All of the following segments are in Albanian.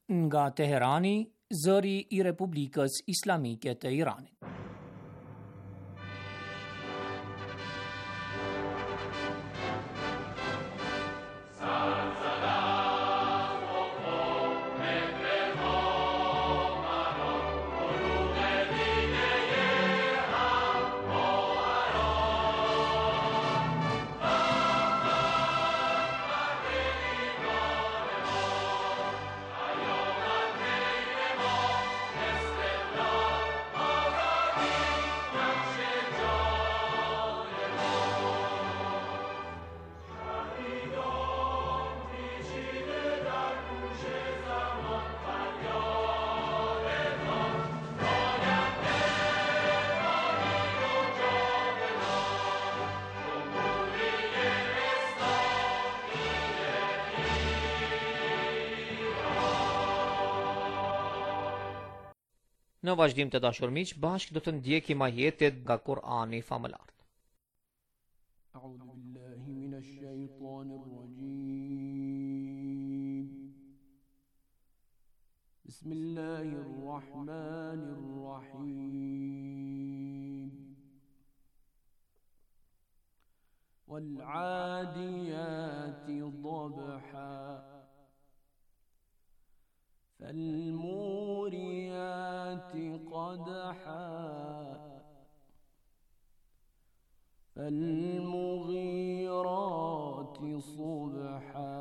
Nga Teherani, zëri I Republikës Islamike të Iranit. Në vazhdim të dashur miq, bashkë do të ndjekim ajetet nga Kur'ani famëlar. A'udhu billahi minash shaitanir rajim. Bismillahir rahmanir rahim. Wal 'adiyati dhabha. فالموريات قدحا فالمغيرات صبحا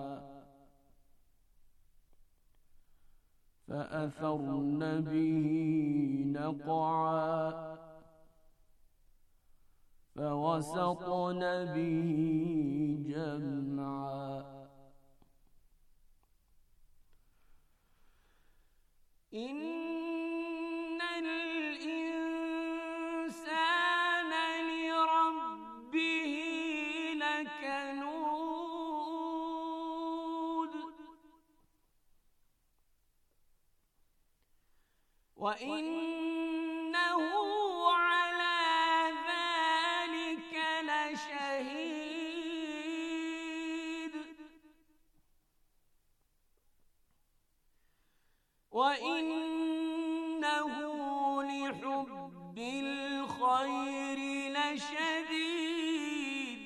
فأثرن به نقعا فوسطن به جمعا إن الإنسان لربه لكنود وإنه على ذلك لشهيد وإنه لحب الخير لشديد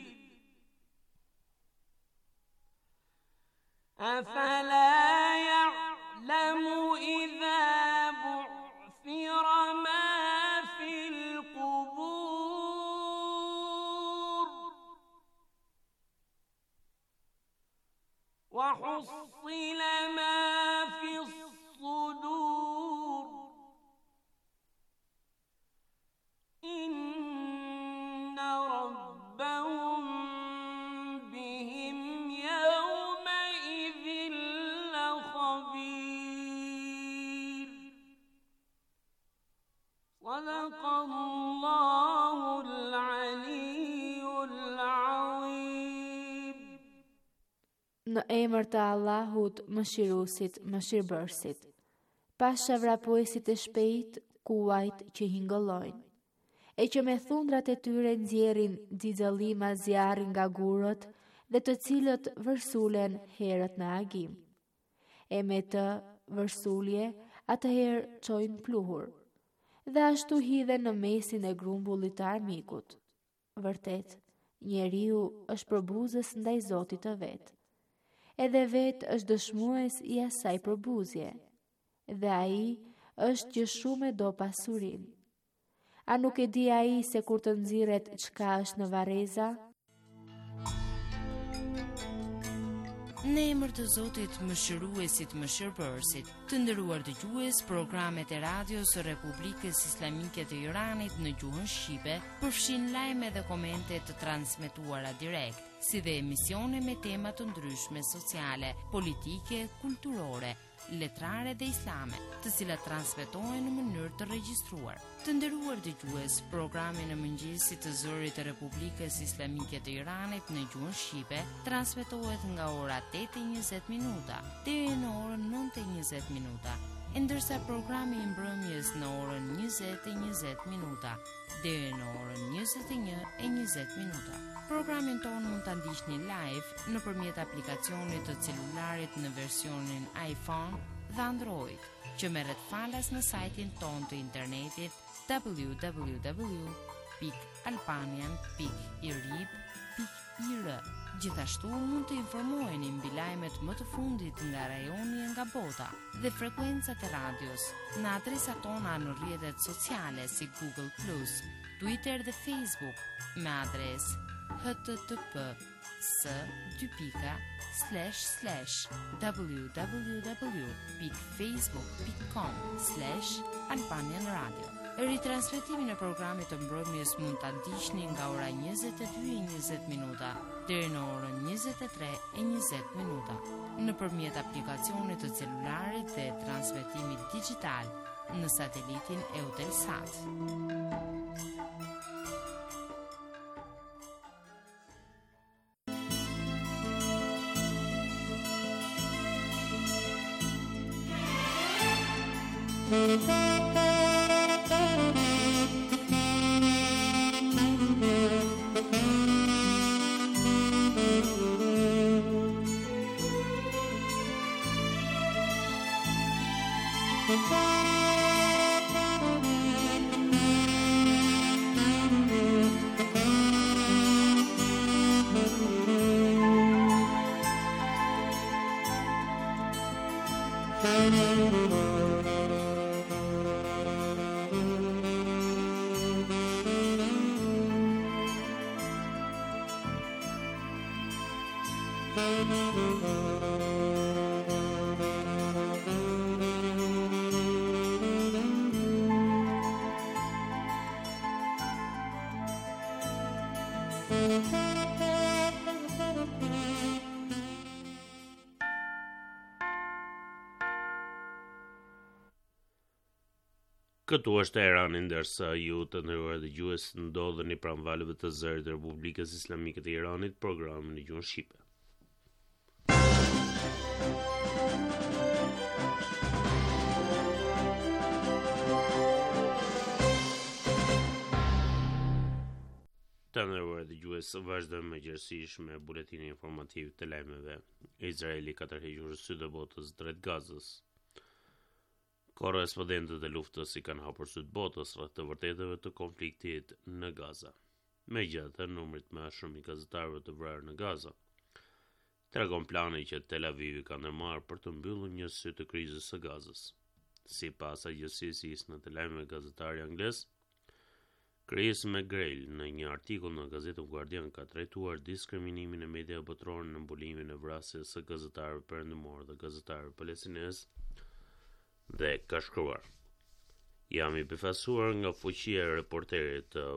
أفلا يعلم إذا بعثر ما في القبور وحصل ما في الصدور إن ربهم بهم يومئذ لخبير صدق الله العلي العظيم. Në emër të Allahut, mëshiruesit, mëshirbërësit. Pasha vrapuesit e shpejt, kuajt që hingëllojnë, e që me thundrat e tyre nxjerrin xixëllima zjarri nga gurët dhe të cilët vërsulen herët në agim. E me të vërsulje atëherë çojnë pluhur, dhe ashtu hidhen në mesin e grumbullit të armikut. Vërtet, njeriu është përbuzës ndaj Zotit të vet. Edhe vetë është dëshmues I asaj përbuzje, dhe ai është që shumë do pasurin. A nuk e di ai se kur të nxirret çka është në varreza? Në emër të Zotit, mëshiruesit, mëshirbërësit, të nderuar dëgjues, programet e radios së Republikës Islamike të Iranit në gjuhën shqipe përfshin lajme dhe komente të transmetuara direkt, si dhe emisione me tema të ndryshme sociale, politike, kulturore, letrare dhe islame, të cilat transmetohen në mënyrë të regjistruar. Të nderuar dëgjues, programi në mëngjesit të zërit të Republikës Islamike të Iranit në gjuhën shqipe transmetohet nga ora 8:20 minuta deri në orën 9:20 minuta, ndërsa programi I mbrëmjes në orën 20:20 minuta deri në orën 21:20 minuta. Programin tonë mund ta ndiqni live nëpërmjet aplikacionit të celularit në versionin iPhone dhe Android, që merret falas në sajtin ton të internetit www.albanian.irib.ir. Gjithashtu mund të informoheni mbi lajmet më të fundit nga rajoni e nga bota dhe frekuencat e radios në adresat tona në rrjetet sociale si Google+, Twitter dhe Facebook me adresë http://www.facebook.com/Albanian Radio. Ritransmetimin e programit të mbrëmjes mund ta ndiqni nga ora 22:20 deri në orën 23:20 nëpërmjet aplikacionit të celularit dhe transmetimit digital në satelitin Eutelsat. Këtu është Teherani, ndërsa ju të nderuar dëgjues ndodheni pranë valëve të zërit të Republikës Islamike të Iranit, programin në gjuhën shqipe. Të nderuar dëgjues, vazhdojmë mëngjesisht me buletinin informativ të lajmeve. Izraeli ka tërhequr sytë e botës drejt Gazës. Korrespondentët e luftës i kanë hapur sytë botës rreth të vërtetave të konfliktit në Gaza. Megjithatë, numrit më shumë i gazetarëve të vrarë në Gaza tregon plani që Tel Avivi ka ndërmarrë për të mbyllur një sy të krizës së Gazës. Sipas agjensisë në të lajmeve gazetari anglez Chris McGrail në një artikull në gazetën Guardian ka trajtuar diskriminimin e mediave botërore në mbulimin e vrasjes së gazetarëve perëndimor dhe gazetarëve palestinez dhe ka shkruar: "Jam i befasuar nga fuqia e reporterit të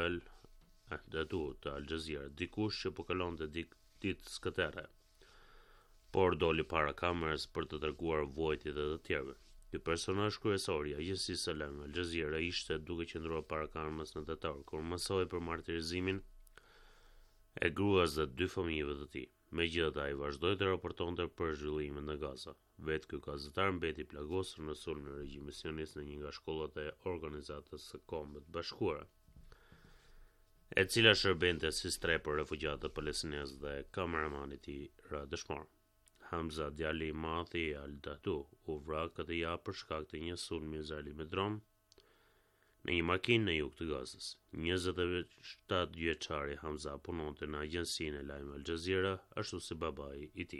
të Al Jazeera, dikush që po kalonte ditë skëterre, por doli para kamerës për të treguar vuajtjet e të tjerëve. Ky personazh kryesor i agjencisë së lajmeve Al Jazeera ishte duke qëndruar para kamerës në tetor kur mësoi për martirizimin e gruas dhe 2 fëmijëve të tij. Megjithatë, ai vazhdoi të raportonte për zhvillimet në Gaza. Vetë ky gazetar mbeti plagosur në sulmin e regjimit sionist në një nga shkollat e Organizatës së Kombeve të Bashkuara, e cila shërbente si strep për refugjatët palestinezë dhe kameramani i tij ra dëshmor. Hamza, djali i madh i Al-Datu, u vra këtë javë për shkak të një sulmi izraeli me dron në një makinë në jug të Gazës. 27 vjeçari Hamza punonte në agjencinë e lajmeve Al Jazeera, ashtu si babai i tij.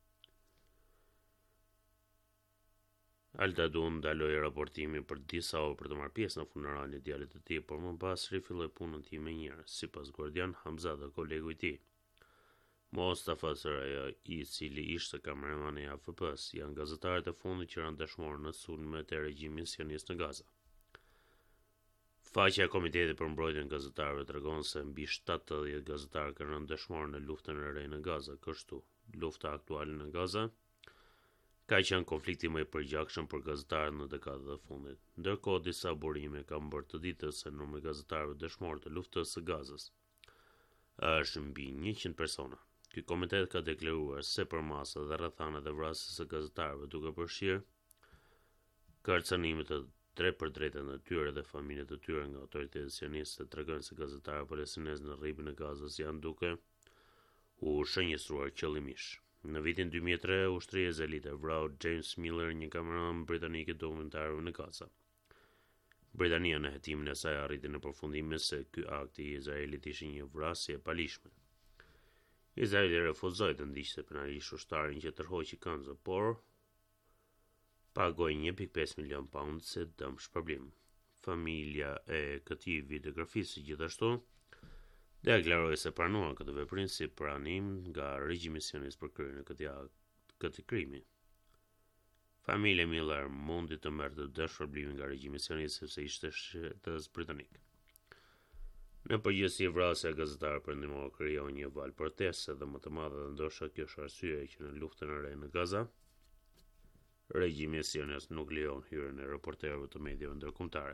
Al-Dadu ndaloi raportimin për disa orë për të marrë pjesë në funeralin e djalit të tij, por më pas rifilloi punën e tij me njëherë. Sipas Guardian, Hamza dhe kolegu i tij, Mostafa Saraja, i cili ishte kameraman i AFP-s, janë gazetarët e fundit që ranë dëshmorë në sulmet e regjimit sionist në Gaza. Faqja e Komitetit për Mbrojtjen e Gazetarëve tregon se mbi 70 gazetarë kanë rënë dëshmorë në luftën e re në Gaza. Kështu, lufta aktuale në Gaza ka qenë konflikti më i përgjakshëm për gazetarët në dekadat e fundit. Ndërkohë, disa burime kanë bërë të ditës se numri i gazetarëve dëshmorë të luftës së Gazës është mbi 100 persona. Ky komitet ka deklaruar se përmasa dhe rrethanat e vrasjes së gazetarëve, duke përfshirë kërcënimet të drejt për drejtën e tyre dhe familjet e tyre nga autoritetet sioniste, tregojnë se gazetarët palestinezë në rripin e Gazës janë duke u shënjestruar qëllimisht. Në vitin 2003, ushtria e Izraelite vrau James Miller, një kameraman britanik dokumentarëve në Gaza. Britania në hetimin e saj arriti në përfundim se ky akt i Izraelit ishte një vrasje e palishme. Izraeli refuzoi të ndiqte penalisht ushtarin që tërhoqi Kanza, por pagoi 1.5 milion pound si dëm shpërblim. Familja e këtij videografisë gjithashtu deklaroi se pranuan këtë veprim si pranim nga regjimi sionist për kryen e këtij krimi. Familja Miller mundi të merrte dëshpërblimin nga regjimi sionist sepse ishte shtetas britanik. Në përgjithësi, vrasja e gazetarëve perëndimor krijon një val proteste dhe më të madhe, dhe ndoshta kjo është arsyeja që në luftën e re në Gaza, regjimi sionist nuk lejon hyrjen e reporterëve të mediave ndërkombëtare.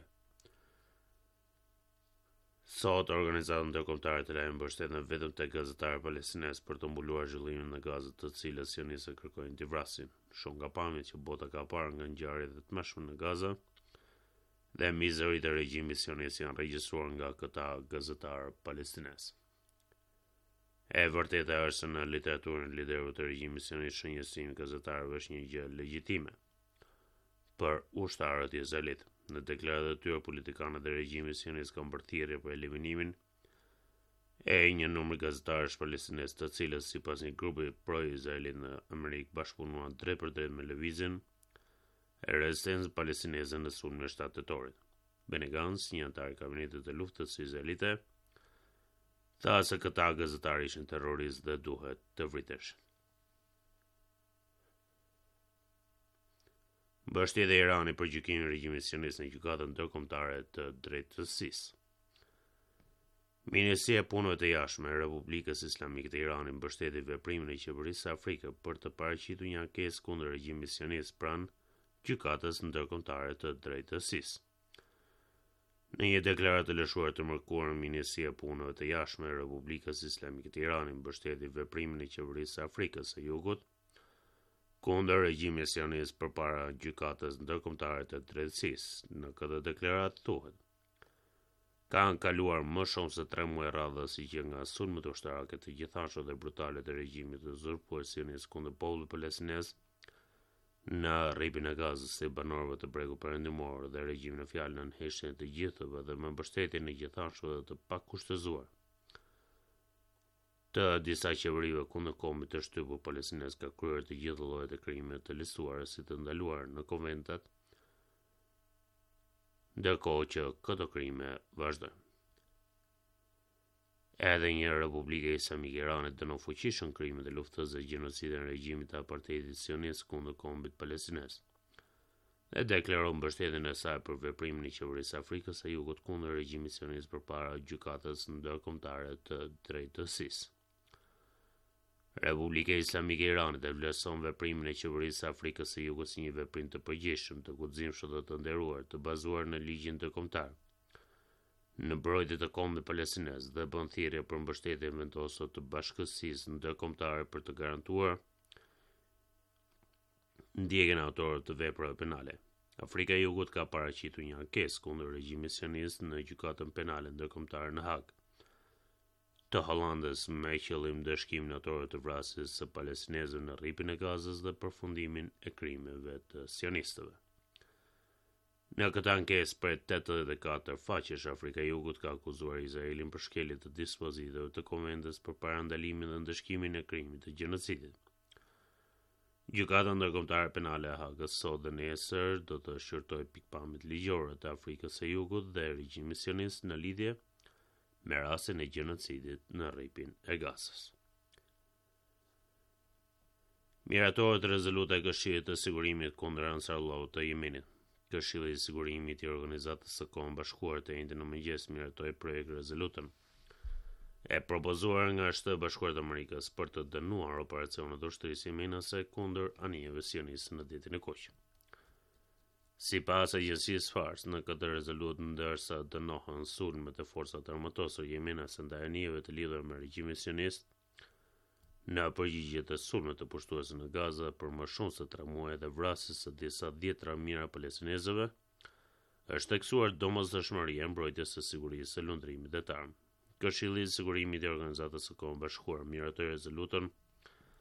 Sot organizatat ndërkombëtare të lajmit mbështeten vetëm tek gazetarë palestinesë për të mbuluar zhvillimin në Gazë, të cilët sionistët kërkojnë t'i vrasin. Shumë nga pamjet që bota ka parë nga ngjarjet e tmerrshme në Gazë dhe mizeritë e regjimit sionist janë regjistruar nga këta gazetarë palestinesë. E vërteta është se në literaturën e liderëve të regjimit sionist shënjësimi i gazetarëve është një gjë legjitime për ushtarët e Izraelit. Në deklaratat e tyre, politikanët e regjimit sionist kanë bërë thirrje për eliminimin e një numri gazetarësh palestinesë, të cilët sipas një grupi pro-izraelit në Amerikë bashkëpunuan drejt për drejt me lëvizjen e rezistencës palestineze në sulmin e 7 tetorit. Benny Gantz, një antar i kabinetit të luftës izraelite, tha se këta gazetarë ishin terroristë dhe duhet të vriteshin. Mbështjetja e Iranit për gjykimin e regjimit sionist në gjykatën ndërkombëtare të drejtësisë. Ministria e Punëve të Jashtme e Republikës Islamike të Iranit mbështeti veprimin e qeverisë së Afrikës për të paraqitur një ankesë kundër regjimit sionist pranë gjykatës ndërkombëtare të drejtësisë. Në një deklaratë të lëshuar të mërkurën, Ministria e Punëve të Jashtme e Republikës Islamike të Iranit mbështeti veprimin e qeverisë së Afrikës së Jugut kundër regjimit sionist përpara gjykatës ndërkombëtare të drejtësisë. Në këtë deklaratë thuhet: kanë kaluar më shumë se 3 muaj radhës që nga sulmet ushtarake të gjithanshme dhe brutale të regjimit të uzurpuar sionist kundër popullit palestinez në rripin e Gazës si banorëve të Bregut Perëndimor dhe regjimin e fjalën në heshtjen e të gjithëve dhe me mbështetjen e gjithanshme dhe të pakushtëzuar të disa qeverive kundër kombit të shtypur palestinez ka kryer të gjithë llojet e krimeve të listuara si të ndaluar në konventat, ndërkohë që këto krime vazhdojnë. Edhe një Republika Islamike e Iranit dënon fuqishëm krimet e luftës dhe gjenocidin e regjimit të apartheidit sionist kundër kombit palestinez dhe deklaron mbështetjen e saj për veprimin e qeverisë së Afrikës së Jugut kundër regjimit sionist përpara gjykatës ndërkombëtare të drejtësisë. Republika Islamike e Iranit e vlerëson veprimin e qeverisë së Afrikës së Jugut si një veprim të përgjegjshëm, të guximshëm dhe të nderuar, të bazuar në ligjin ndërkombëtar, në mbrojtje të kombit palestinez dhe bën thirrje për mbështetjen vendosur të bashkësisë ndërkombëtare për të garantuar ndjekjen e autorëve të veprave penale. Afrika e Jugut ka paraqitur një ankesë kundër regjimit sionist në gjykatën penale ndërkombëtare në Hag të Hollandës me qëllim dëshkimin e autorëve të vrasjes së palestinezëve në rripin e Gazës dhe përfundimin e krimeve të sionistëve. Në këtë ankesë për 84 faqesh, Afrika e Jugut ka akuzuar Izraelin për shkelje të dispozitave të konventës përpara ndalimit dhe ndëshkimin e krimit të gjenocidit. Gjykata ndërkombëtare penale e Hagës sot dhe nesër do të shqyrtojë pikpamjet ligjore të Afrikës së Jugut dhe regjimit sionist në lidhje me rastin e gjenocidit në rripin e Gazës. Miratorët rezoluta e Këshillit të Sigurimit kundër Ansarullahu të Yemenit. Këshilli i Sigurimit i Organizatës së Kombeve Bashkuara të Njëjtën në mëngjes miratoi projekt rezolutën e propozuar nga Shtetet Bashkuara të Amerikës për të dënuar operacionet ushtrisë yemenase kundër anijeve sioniste në ditën e kuq. Sipas agjencisë Fars, në këtë rezolutë ndërsa dënohen sulmet e forcat armatosur yemenase ndaj anijeve të lidhur me regjimin sionist në përgjigje të sulmeve të pushtuesve në Gaza për më shumë se 3 muaj dhe vrasjes së disa dhjetra mijëra palestinezëve, është theksuar domosdoshmëria e mbrojtjes së sigurisë së lundrimit detar. Këshilli i Sigurimit i Organizatës së Kombeve Bashkuara miratoi rezolutën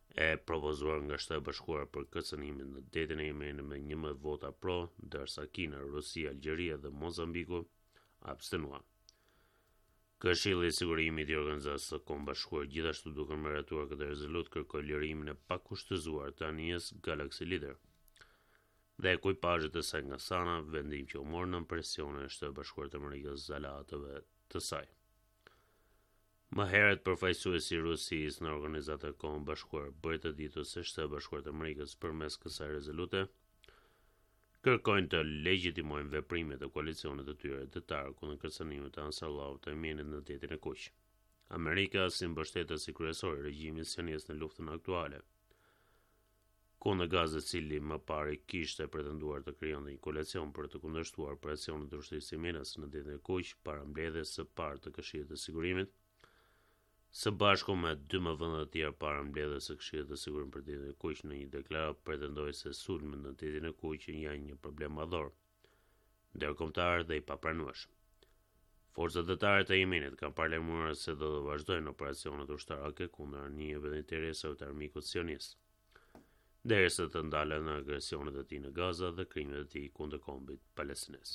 e propozuar nga Shteti i Bashkuar për kërcënimin në detin e Yemenit me 11 vota pro, ndërsa Kina, Rusia, Algjeria dhe Mozambiku abstenuan. Këshilli i Sigurimit i Organizatës së Kombit Bashkuar gjithashtu duke miratuar këtë rezolut kërkoi lirimin e pakushtëzuar të anijës Galaxy Leader dhe ekipazhet e saj nga Sana, vendim që u mor nën presionin e Shtetit Bashkuar të Amerikës zalaatëve të saj. Më herët përfaqësuesi i Rusisë në Organizatën e Kombit Bashkuar bëri të ditur se Shtetet Bashkuar të Amerikës përmes kësaj rezolute kërkojnë të legjitimojnë veprimet e koalicionit të tyre detar kundër kërcënimit të Ansarullahu të Yemenit në detin e Kuq. Amerika si mbështetësi kryesor i regjimit sionist në luftën aktuale kundër Gazës, cili më parë kishte pretenduar të krijonte një koalicion për të kundërshtuar operacionet e ushtrisë yemenase në detin e Kuq para mbledhjes së parë të Këshillit të Sigurimit, së bashku me 12 vende të tjera para mbledhjes së Këshillit të Sigurimit për detin e Kuq në një deklaratë pretendoi se sulmet në detin e Kuq janë një problem madhor, ndërkombëtar dhe i papranueshëm. Forcat detare të Yemenit kanë paralajmëruar se do të vazhdojnë operacionet ushtarake kundër anijeve dhe interesave të armikut sionist, derisa të ndalen në agresionet e tij në Gaza dhe krimet e tij kundër kombit palestinez.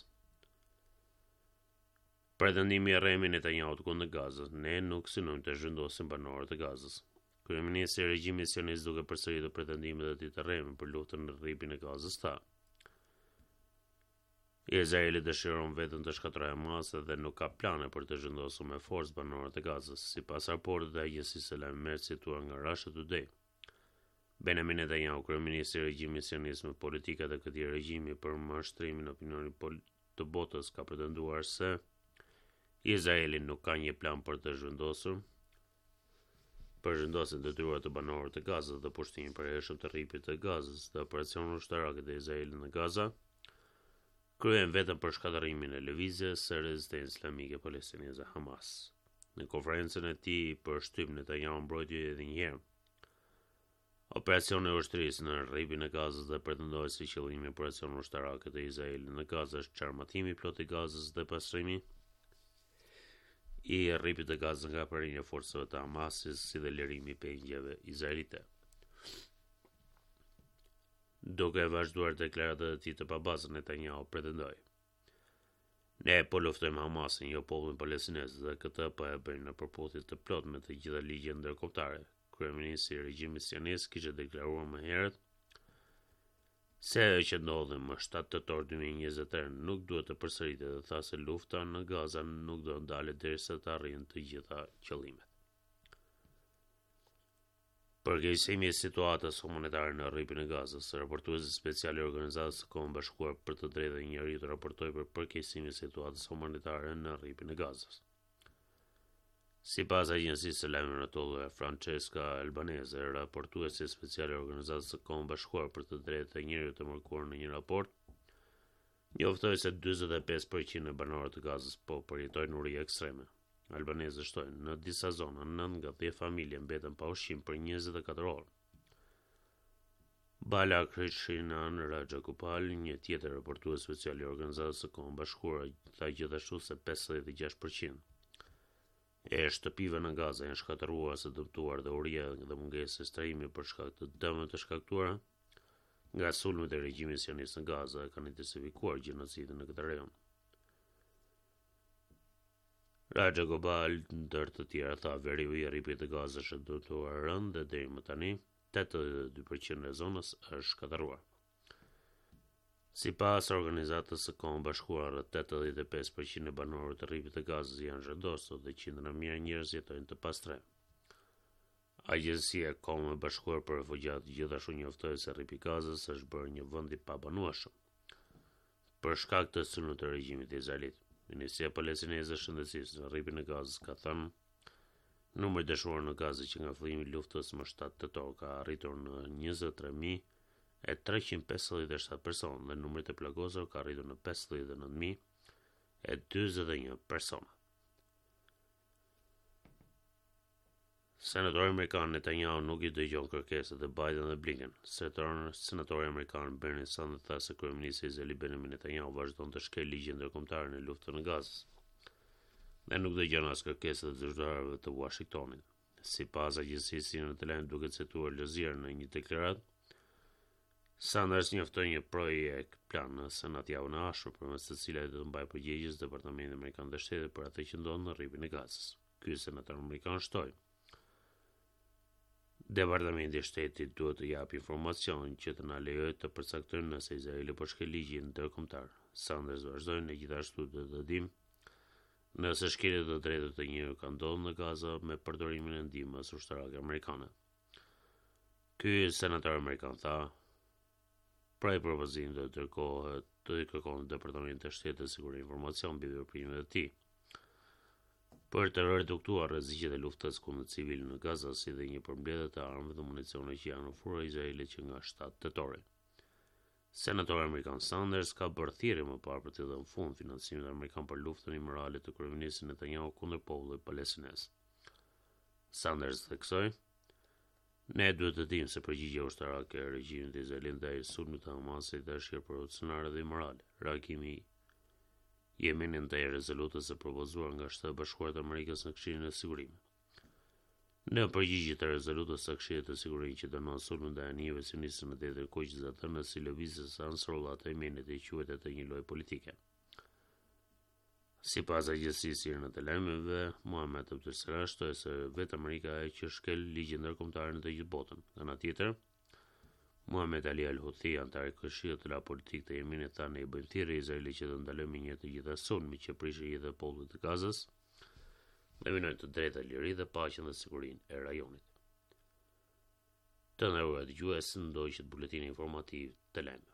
Pretendimi i Remi Netanyahut kundër Gazës, ne nuk synojmë të zhvendosim banorët e Gazës. Kryeministri i regjimit sionist duke përsëritur pretendimet e tij të Remi për luftën në rripin e Gazës tha: Izraeli dëshiron vetëm të shkatërrojë Hamasin dhe nuk ka plane për të zhvendosur me forcë banorët e Gazës, sipas raportit të Agjencisë së Lajmërit cituar nga Russia Today. Benjamin Netanyahu, kryeministri i regjimit sionist me politikat e këtij regjimi për mashtrimin e opinionit të botës, ka pretenduar se Izraeli nuk ka një plan për të zhvendosur për zhvendosjen e detyruar të banorëve të Gazës dhe pushtimin përhershëm të rripit të Gazës dhe operacionet ushtarake të Izraelit në Gaza kryen vetëm për shkatërrimin e lëvizjes së rezistencës islamike palestineze Hamas. Në konferencën e tij për shtyp Netanyahu mbrojti edhe një herë operacione ushtrisë në rripin e Gazës dhe pretendoi se qëllimi i operacioneve ushtarake të Izraelit në Gazë është çarmatimi plot i Gazës dhe pastrimi i rripit të Gazës nga përrinja e forcave të Hamasit, si dhe lirimi i pengjave izraelite. Duke vazhduar deklaratat e tij të pabazën, Netanyahu pretendoi: Ne po luftojmë Hamasin, jo popullin palestinez, dhe këtë po e bëjmë në përputhje të plot me të gjitha ligjet ndërkombëtare. Kryeministri i regjimit sionist kishte deklaruar më herët se ajo që ndodhi më 7 tetor 2023 nuk duhet të përsëritet dhe tha se lufta në Gaza nuk do ndalet derisa të arrijnë të gjitha qëllimet. Përgjegjësimi i situatës humanitare në rripin e Gazës, raportuesi special i Organizatës së Kombit Bashkuar për të drejtat e njerëzit raportoi për përkeqësimin e situatës humanitare në rripin e Gazës. Sipas agjencisë së lajmeve natyrore Francesca Albanese, raportuesi special i Organizatës së Kombit Bashkuar për të drejtat e njerëzit të mërkuar në një raport, njoftoi se 45% e banorëve të Gazës po përjetojnë uri ekstreme. Albanese shtoi, në disa zona 9 nga 10 familje mbeten pa ushqim për 24 orë. Bala Krishinan Rajakupal, një tjetër raportues special i Organizatës së Kombit Bashkuar, tha gjithashtu se 56% e shtëpive në Gaza janë shkatëruar ose dëmtuar dhe uria dhe mungesa e strehimit për shkak të dëmeve të shkaktuara nga sulmet e regjimit sionist në Gaza kanë intensifikuar gjenocidin në këtë rajon. Raja Gobal, ndër të tjera, tha veriu i rripit të Gazës është dëmtuar rënd dhe deri më tani 82% e zonës është shkatëruar. Sipas Organizatës së Kombit Bashkuar, rreth 85% e banorëve të rripit të Gazës janë zhvendosur dhe qindra mijëra njerëz jetojnë të pastre. Agjencia e Kombit Bashkuar për Refugjat gjithashtu njoftoi se rripi i Gazës është bërë një vend i pabanueshëm për shkak të sulmeve të regjimit të Izraelit. Ministria Palestineze e Shëndetësisë në rripin e Gazës ka thënë numri dëshuar në Gazë që nga fillimi i luftës më 7 tetor ka arritur në 23.357 personë dhe numri të plagosur ka arritur në 59.041 persona. Senatori amerikan Netanyahu nuk i dëgjon kërkesat e Biden dhe Blinken. Senatori amerikan Bernie Sanders tha se kryeministri izraeli Benjamin Netanyahu vazhdon të shkelë ligjet ndërkombëtare në luftën e Gazës dhe nuk dëgjon as kërkesat e zyrtarëve të Washingtonit. Sipas agjencisë në të lajm duket se Al Jazeera në një deklaratë, Sanders njoftoi një projekt plan në Senat javën e ardhshme përmes të cilit do të mbajë përgjegjës Departamenti Amerikan të Shtetit për atë që ndodh në rripin e Gazës. Ky senator amerikan shtoi: Departamenti i Shtetit duhet të japë informacion që të na lejojë të përcaktojmë nëse Izraeli po shkel ligjin ndërkombëtar. Sanders vazhdoi në gjithashtu të dimë nëse shkeljet të drejtave të njerëzit kanë ndodhur në Gazë me përdorimin e ndihmës ushtarake amerikane. Ky senator amerikan tha: Pra i propozim do të kërkohet Departamentit të Shtetit të sigurisë informacion mbi veprimet e tij për të reduktuar rreziqet e luftës kundër civilëve në Gazë, si dhe një përmbledhje të armëve dhe municionit që janë ofruar Izraelit që nga 7 tetori. Senatori amerikan Sanders ka bërë thirrje më parë për të dhënë fund financimit amerikan për luftën imorale të kryeministit Netanyahu kundër popullit palestinez. Sanders theksoi: Ne duhet të dimë se përgjigjja ushtarake e regjimit izraelit ndaj sulmit të Hamasit është revolucionare dhe imorale. Reagimi i Yemenit ndaj rezolutës së propozuar nga Shtetet Bashkuara të Amerikës në Këshillin e Sigurimit. Në përgjigje të rezolutës së Këshillit të Sigurimit që dënon sulmin ndaj anijeve sionistë në detin e Kuqës, atë si lëvizjes së Ansarullah të Yemenit i quhet atë një lojë politike. Sipas agjencisë në të lajmeve, Mohamed Abdel shtoi se vetë Amerika e që shkel ligjin ndërkombëtar në të gjithë botën. Nga ana tjetër, Mohamed Ali Al-Houthi, antar i Këshillit të la politik të Yemenit, tha ne I bëjmë thirrje Izraelit që të ndalojë me një të gjitha sulmet që prishin jetën e popullit të Gazës dhe minojnë të drejtat, lirinë dhe paqen dhe sigurinë e rajonit. Të nderuar dëgjues, ndoqët buletini informativ të lajmeve.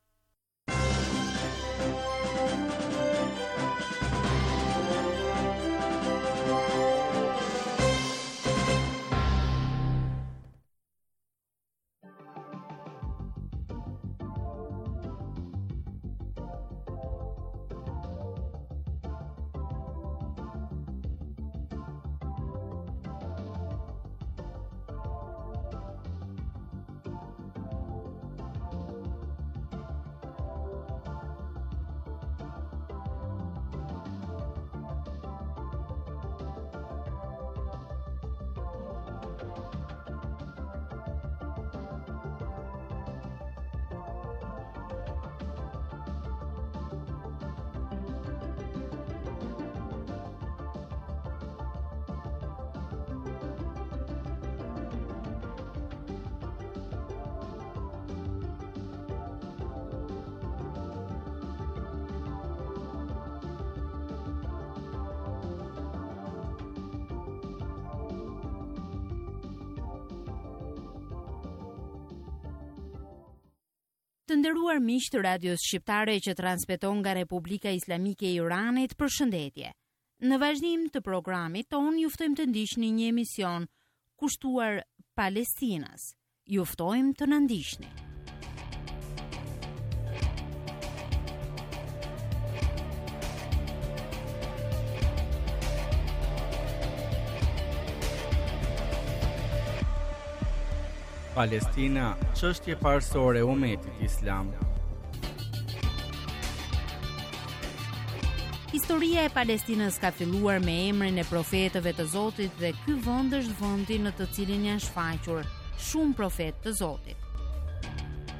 Të nderuar miq të radios shqiptare që transmeton nga Republika Islamike e Iranit, përshëndetje. Në vazhdim të programit ton ju ftojmë të ndiqni një emision kushtuar Palestinës. Ju ftojmë të na ndiqni. Palestina, çështje parësore e umetit islam. Historia e Palestinës ka filluar me emrin e profetëve të Zotit dhe ky vend është vendi në të cilin janë shfaqur shumë profetë të Zotit.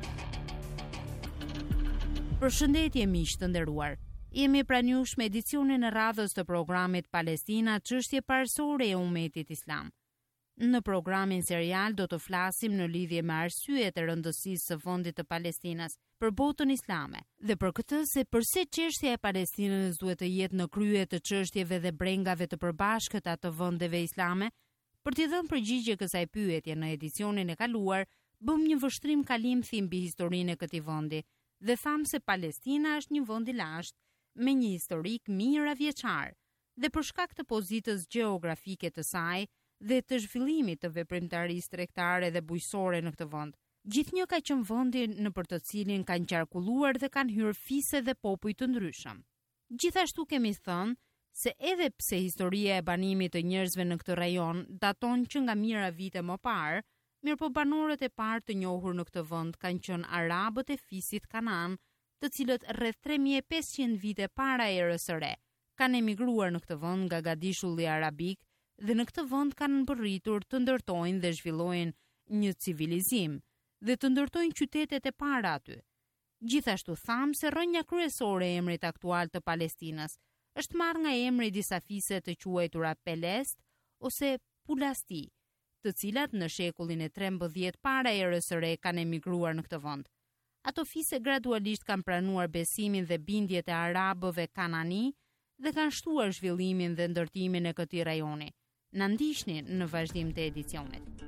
Përshëndetje miq të nderuar. Jemi pranë jush me edicionin e radhës të programit Palestina, çështje parësore e umetit islam. Në programin serial do të flasim në lidhje me arsyet e rëndësisë së vendit të Palestinës për botën islame dhe për këtë se përse çështja e Palestinës duhet të jetë në krye të çështjeve dhe brengave të përbashkëta të vendeve islame. Për t'i dhënë përgjigje kësaj pyetje në edicionin e kaluar, bëm një vështrim kalimthi mbi historinë e këtij vendi dhe tham se Palestina është një vend I lashtë me një historik mijëravjeçar dhe për shkak të pozitës gjeografike të saj dhe të zhvillimit të veprimtarisë tregtare dhe bujqësore në këtë vend. Gjithnjë ka qenë vendi nëpër të cilin kanë qarkulluar dhe kanë hyrë fise dhe popuj të ndryshëm. Gjithashtu kemi thënë se edhe pse historia e banimit të njerëzve në këtë rajon daton që nga mijëra vite më parë, mirëpo banorët e parë të njohur në këtë vend kanë qenë arabët e fisit Kanaan, të cilët rreth 3500 vite para erës së re kanë emigruar në këtë vend nga gadishulli arabik dhe në këtë vend kanë mbërritur të ndërtojnë dhe zhvillojnë një civilizim dhe të ndërtojnë qytetet e para aty. Gjithashtu tham se rrënja kryesore e emrit aktual të Palestinës është marrë nga emri i disa fise të quajtura Pelest ose Pulasti, të cilat në shekullin e 13 para erës së re kanë emigruar në këtë vend. Ato fise gradualisht kanë pranuar besimin dhe bindjet e arabëve kanani dhe kanë shtuar zhvillimin dhe ndërtimin e këtij rajoni. Na ndiqni në vazhdim të edicionit.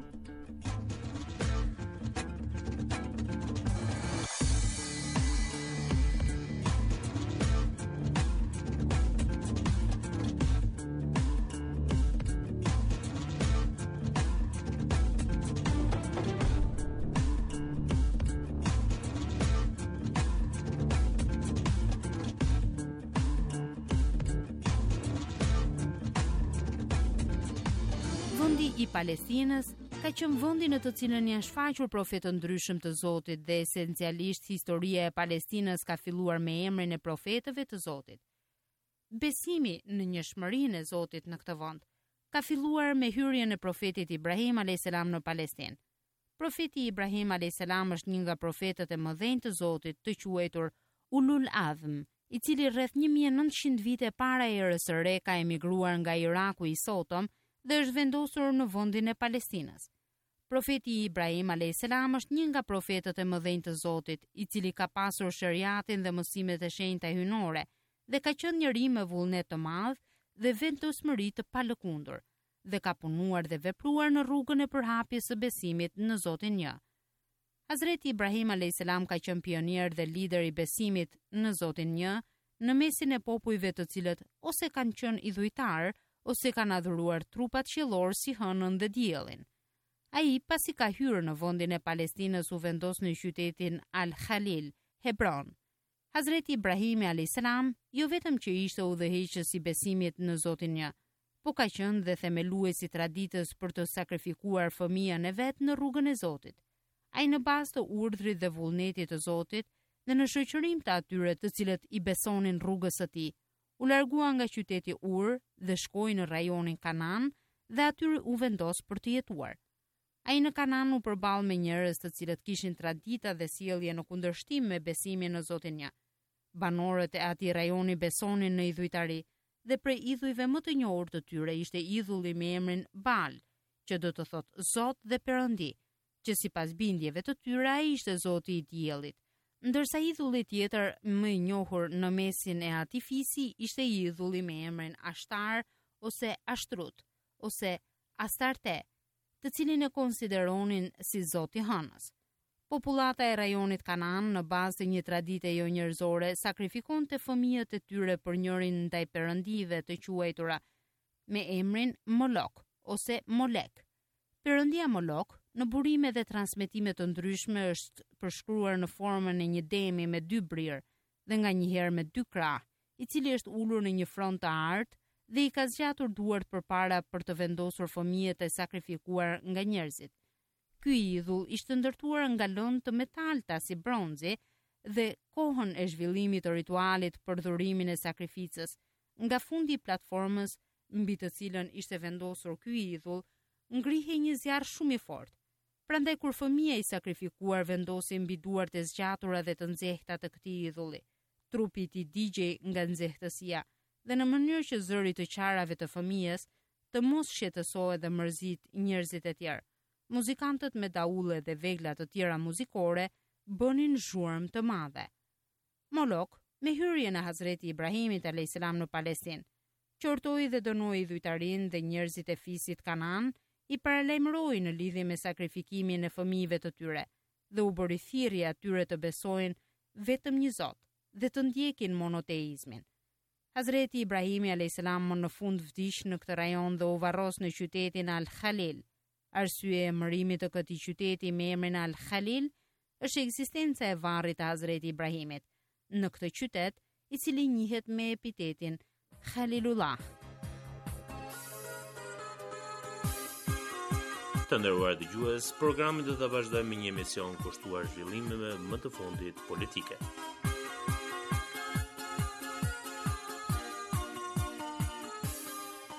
Vendi i Palestinës ka qenë vendi në të cilën janë shfaqur profetë ndryshëm të Zotit dhe esencialisht historia e Palestinës ka filluar me emrin e profetëve të Zotit. Besimi në njëshmërinë e Zotit në këtë vend ka filluar me hyrjen e profetit Ibrahim a.s. në Palestinë. Profeti Ibrahim a.s. është një nga profetët e mëdhenj të Zotit, të quajtur Ulul Azm, i cili rreth 1900 vite para erës së re ka emigruar nga Iraku i sotëm dhe është vendosur në vendin e Palestinës. Profeti Ibrahim a.s. është një nga profetët e mëdhenj të Zotit, i cili ka pasur shariatin dhe mësimet e shenjta hyjnore dhe ka qenë njeri me vullnet të madh dhe vendosmëri të palëkundur dhe ka punuar dhe vepruar në rrugën e përhapjes së besimit në Zotin një. Hazreti Ibrahim a.s. ka qenë pionier dhe lider i besimit në Zotin një në mesin e popujve të cilët ose kanë qenë idhujtar ose kanë adhuruar trupat qiellor si hënën dhe diellin. Ai, pasi ka hyrë në vendin e Palestinës, u vendos në qytetin Al-Khalil, Hebron. Hazreti Ibrahimi a.s. jo vetëm që ishte udhëheqës i besimit në Zotin një, po ka qenë dhe themeluesi i traditës për të sakrifikuar fëmijën e vet në rrugën e Zotit. Ai në bazë të urdhrit dhe vullnetit të Zotit dhe në shoqërim të atyre të cilët i besonin rrugës së tij, u largua nga qyteti Ur dhe shkoi në rajonin Kanan dhe aty u vendos për të jetuar. Ai në Kanan u përball me njerëz të cilët kishin tradita dhe sjellje në kundërshtim me besimin në Zotin një. Banorët e atij rajoni besonin në idhujtari dhe prej idhujve më të njohur të tyre ishte idhulli me emrin Baal, që do të thotë Zot dhe Perëndi, që sipas bindjeve të tyre ai ishte Zoti i diellit. Ndërsa idhulli tjetër më i njohur në mesin e atij fisi ishte idhulli me emrin Ashtar ose Ashtrut ose Astarte, të cilin e konsideronin si zoti hënës. Popullata e rajonit Kanan në bazë të një tradite jo njerëzore sakrifikonte fëmijët e tyre për njërin ndaj perëndive të quajtura me emrin Molok ose Molek. Perëndia Molok në burime dhe transmetime të ndryshme është përshkruar në formën e një demi me 2 brirë dhe nganjëherë me 2 krah, i cili është ulur në një front të artë dhe i ka zgjatur duart përpara për të vendosur fëmijët e sakrifikuar nga njerëzit. Ky idhull ishte ndërtuar nga lëndë të metalta si bronzi dhe kohën e zhvillimit të ritualit për dhurimin e sakrificës, nga fundi i platformës mbi të cilën ishte vendosur ky idhull, ngrihej një zjarr shumë i fortë. Prandaj kur fëmia i sakrifikuar vendosi mbi duart e zgjatura dhe të nxehta të këtij idhulli, trupi i tij digjej nga nxehtësia dhe në mënyrë që zëri të qarave të fëmijës të mos shqetësohet dhe mërzit njerëzit e tjerë. Muzikantët me daulle dhe vegla të tjera muzikore bënin zhurmë të madhe. Molok, me hyrjen e Hazreti Ibrahimit a.s. në Palestinë, qortoi dhe dënoi idhujtarin dhe njerëzit e fisit Kanan, i paralajmëroi në lidhje me sakrifikimin e fëmijëve të tyre dhe u bëri thirrje atyre të besojnë vetëm një Zot dhe të ndjekin monoteizmin. Hazreti Ibrahimi a.s. më në fund vdiq në këtë rajon dhe u varros në qytetin Al-Khalil. Arsye e emërimit të këtij qyteti me emrin Al-Khalil është ekzistenca e varrit të Hazreti Ibrahimit në këtë qytet, i cili njihet me epitetin Khalilullah. Të nderuar dëgjues, programi do ta vazhdojmë me një emision kushtuar zhvillimeve më të fundit politike.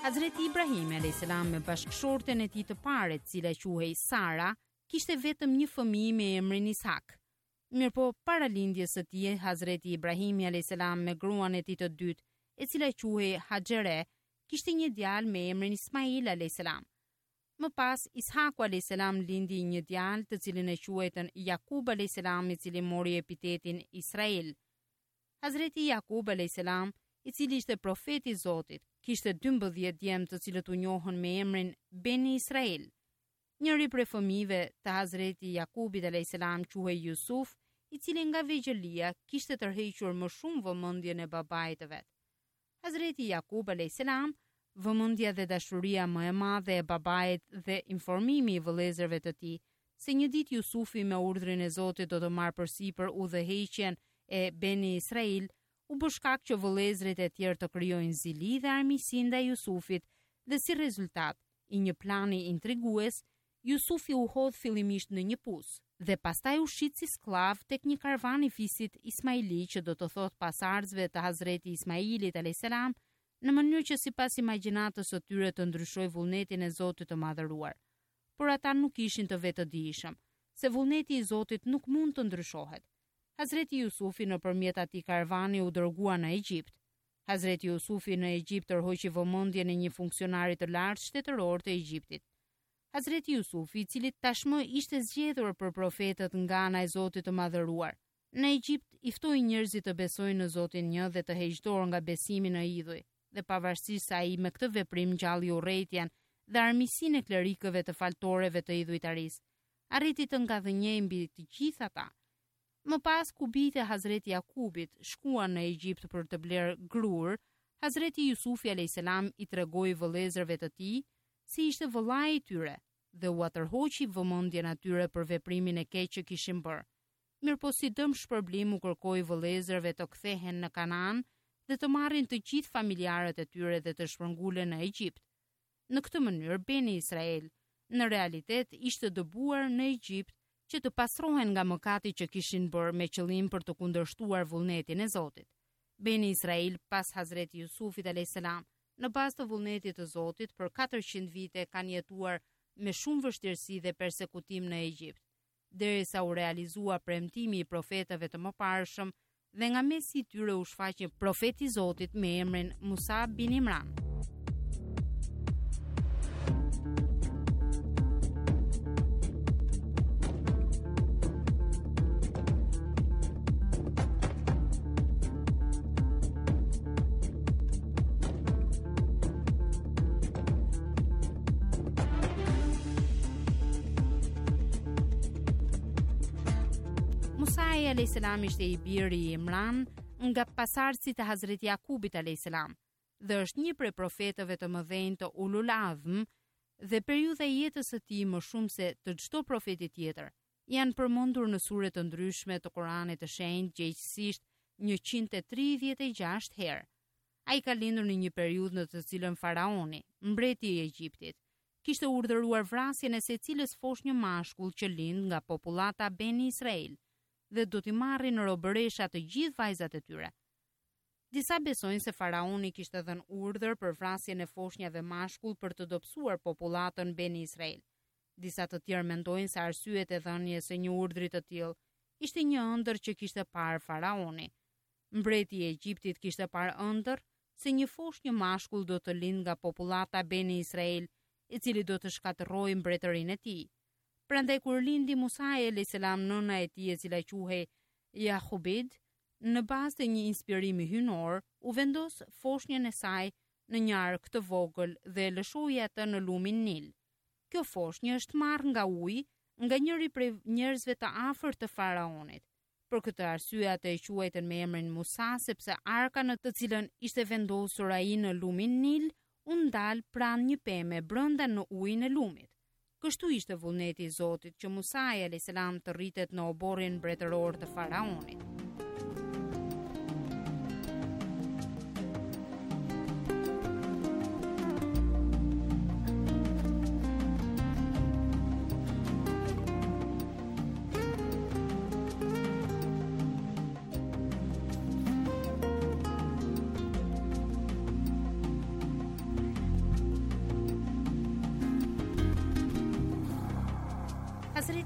Hazreti Ibrahim a.s. me bashkëshorten e tij të parë, e cila quhej Sara, kishte vetëm një fëmijë me emrin Ishak. Mirëpo para lindjes së tij, Hazreti Ibrahim a.s. me gruan e tij të dytë, e cila quhej Hajere, kishte një djalë me emrin Ismail a.s. Më pas, Ishaku a.s. lindi një djalë të cilin e quajtën Jakub a.s. i cili mori epitetin Israel. Hazreti Jakub a.s. i cili ishte profeti i Zotit, kishte 12 djemë të cilët u njohën me emrin Beni Israel. Njëri prej fëmijëve të Hazreti Jakubit a.s. quhej Jusuf, i cili nga vegjëlia kishte tërhequr më shumë vëmendjen e babait të vet. Hazreti Jakub a.s. vëmendja dhe dashuria më e madhe e babait dhe informimi i vëllezërve të tij se një ditë Jusufi me urdhrin e Zotit do të marrë përsipër udhëheqjen e Beni Israel, u bë shkak që vëllezërit e tjerë të krijojnë zili dhe armiqsi ndaj Jusufit, dhe si rezultat i një plani intrigues, Jusufi u hodh fillimisht në një pus dhe pastaj u shit si sklav tek një karvan i fisit Ismaili, që do të thotë pasardhësve të Hazreti Ismailit a.s., në mënyrë që sipas imagjinatës së tyre të ndryshoj vullnetin e Zotit të madhëruar. Por ata nuk ishin të vetëdijshëm, se vullneti i Zotit nuk mund të ndryshohet. Hazreti Jusufi nëpërmjet atij karvani u dërgua në Egjipt. Hazreti Jusufi në Egjipt tërhoqi vëmendjen e një funksionari të lartë shtetëror të Egjiptit. Hazreti Jusufi, i cili tashmë ishte zgjedhur për profetët nga ana e Zotit të madhëruar, në Egjipt i ftoi njerëzit të besojnë në Zotin një dhe të heqdorë nga besimi në idhuj, dhe pavarësisht se ai me këtë veprim ngjalli urrëtitjen dhe armiqsinë e klerikëve të faltoreve të idhujtarisë, arriti të ngadhënjej mbi të gjithë ata. Më pas, kubijtë e Hazreti Jakubit shkuan në Egjipt për të blerë grur. Hazreti Jusufi a.s. i tregoi vëllezërve të tij si ishte vëllai i tyre dhe u atërhoqi vëmendjen atyre për veprimin e keq që kishin bërë. Mirëpo si dëm shpërblim u kërkoi vëllezërve të kthehen në Kanaan dhe të marrin të gjithë familjarët e tyre dhe të shpërngulen në Egjipt. Në këtë mënyrë, Beni Israel në realitet ishte dëbuar në Egjipt që të pastrohen nga mëkati që kishin bërë me qëllim për të kundërshtuar vullnetin e Zotit. Beni Israel pas Hazreti Jusufit a.s. në bazë të vullnetit të Zotit për 400 vite kanë jetuar me shumë vështirësi dhe persekutim në Egjipt, derisa u realizua premtimi i profetëve të mëparshëm dhe nga mesi i tyre u shfaq një profet i Zotit me emrin Musa bin Imran. Musai a.s. ishte i biri i Imran nga pasardhësit e Hazreti Jakubit a.s. dhe është një prej profetëve të mëdhenj të Ulul Azm, dhe periudha e jetës së tij më shumë se të çdo profeti tjetër janë përmendur në sure të ndryshme të Kuranit të Shenjtë, gjithsesi 136 herë. Ai ka lindur në një periudhë në të cilën faraoni, mbreti i Egjiptit, kishte urdhëruar vrasjen e secilës foshnjë mashkull që lind nga popullata Beni Israel dhe do t'i marrin në robëresha të gjithë vajzat e tyre. Disa besojnë se faraoni kishte dhënë urdhër për vrasjen e foshnjave mashkull për të dobësuar popullatën Beni Israel. Disa të tjerë mendojnë se arsyet e dhënies së një urdhri të tillë ishte një ëndër që kishte parë faraoni. Mbreti i Egjiptit kishte parë ëndër se një foshnjë mashkull do të lind nga popullata Beni Israel, i cili do të shkatërrojë mbretërinë e tij. Prandaj kur lindi Musa a.s. nëna e tij, e cila quhej Jahubid, në bazë të një inspirimi hynor, u vendos foshnjën e saj në një ark të vogël dhe e lëshoi atë në lumin Nil. Kjo foshnjë është marrë nga uji nga njëri prej njerëzve të afërt të faraonit. Për këtë arsye atë e quajtën me emrin Musa, sepse arka në të cilën ishte vendosur ai në lumin Nil u ndal pranë një peme brenda në ujin e lumit. Kështu ishte vullneti i Zotit që Musa a.s. të rritet në oborrin mbretëror të faraonit.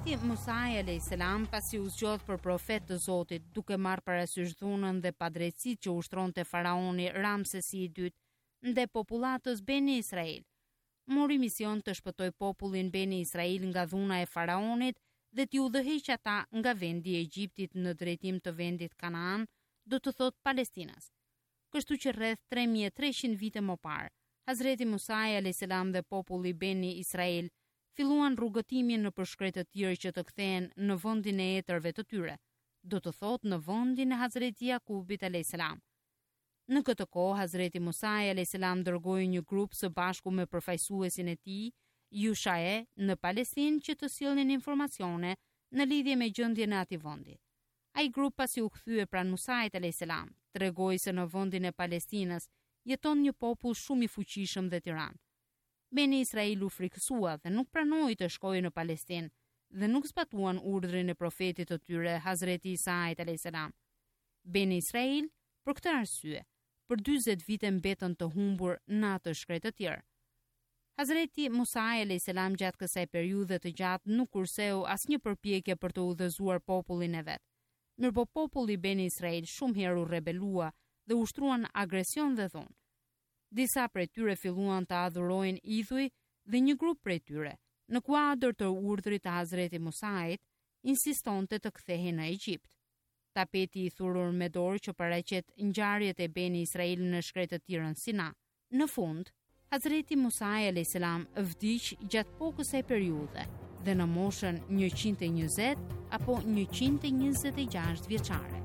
Hazreti Musa a.s. pasi u zgjodh për profet të Zotit, duke marrë parasysh dhunën dhe padrejtësitë që ushtronte faraoni Ramsesi II ndaj popullatës Beni Israil, mori mision të shpëtoj popullin Beni Israil nga dhuna e faraonit dhe t'i udhëheq ata nga vendi i Egjiptit në drejtim të vendit Kanaan, do të thot Palestinas. Kështu që rreth 3300 vite më parë, Hazreti Musa a.s. dhe populli Beni Israil filluan rrugëtimin në përshkret të tjerë që të kthehen në vendin e etërve të tyre, do të thot në vendin e Hazreti Jakubit a.s. Në këtë kohë, Hazreti Musa a.s. dërgoi një grup së bashku me përfaqësuesin e tij, Yushae, në Palestinë që të sillnin informacione në lidhje me gjendjen e atij vendi. Ai grup pasi u kthye pranë Musait a.s. tregoi se në vendin e Palestinës jeton një popull shumë i fuqishëm dhe tiran. Beni Israil u frikësua dhe nuk pranoi të shkojë në Palestinë dhe nuk zbatuan urdhrin e profetit të tyre, Hazreti Isait a.s. Beni Israil, për këtë arsye, për 40 vite mbetën të humbur në atë shkret të tjerë. Hazreti Musa a.s. gjatë kësaj periudhe të gjatë nuk kurseu asnjë përpjekje për të udhëzuar popullin e vet. Mirpo populli Beni Israil shumë herë u rebelua dhe ushtruan agresion dhe dhunë. Disa prej tyre filluan të adhurojnë idhuj dhe një grup prej tyre, në kuadër të urdhrit të Hazreti Musait, insistonte të kthehej në Egjipt. Tapeti i thurur me dorë që paraqet ngjarjet e Beni Israil në shkret të tirën Sina. Në fund, Hazreti Musa a.s. vdiq gjatë kësaj periudhe dhe në moshën 120 apo 126 vjeçare.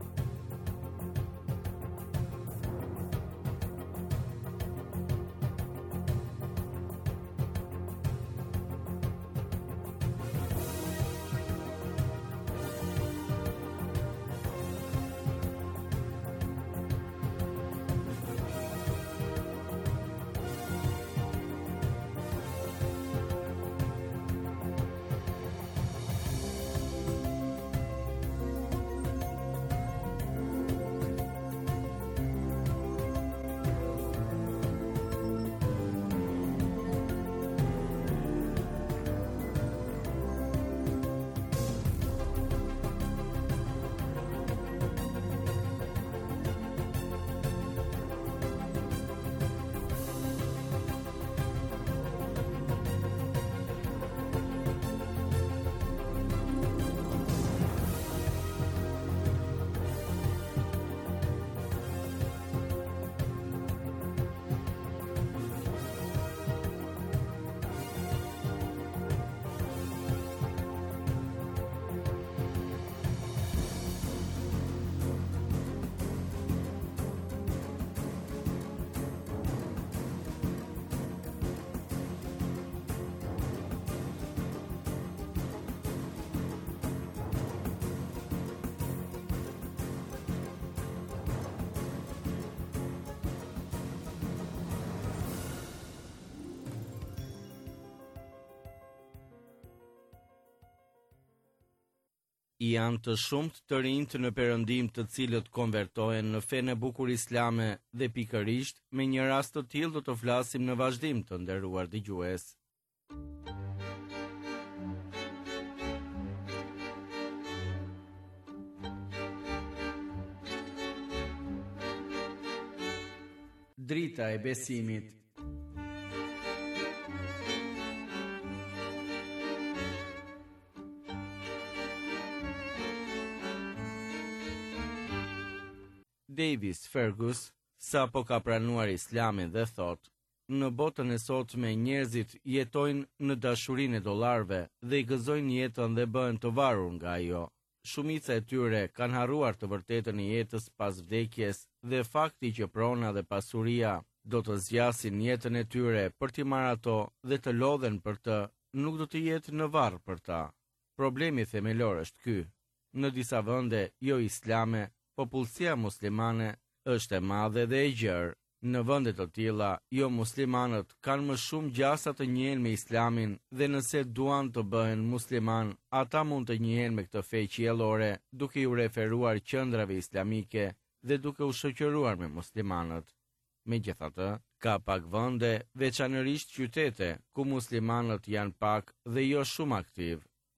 Janë të shumt të rinjt në perëndim të cilët konvertohen në fenë e bukur islame dhe pikërisht me një rast të tillë do të flasim në vazhdim, të nderuar dëgjues. Drita e besimit. Davis Fergus sapo ka pranuar Islamin dhe thot: në botën e sotme njerëzit jetojnë në dashurinë e dollarëve dhe i gëzojnë jetën dhe bëhen të varur nga ajo. Shumica e tyre kanë harruar të vërtetën e jetës pas vdekjes dhe fakti që prona dhe pasuria do të zgjasin jetën e tyre për t'i marrë ato dhe të lodhen për të, nuk do të jetë në varr për ta. Problemi themelor është ky: në disa vende jo islame, popullsia muslimane është e madhe dhe e gjerë. Në vende të tilla, jo muslimanët kanë më shumë gjasa të njihen me Islamin dhe nëse duan të bëhen musliman, ata mund të njihen me këtë fe qiellore, duke u referuar qendrave islamike dhe duke u shoqëruar me muslimanët. Megjithatë, ka pak vende, veçanërisht qytete, ku muslimanët janë pak dhe jo shumë aktiv.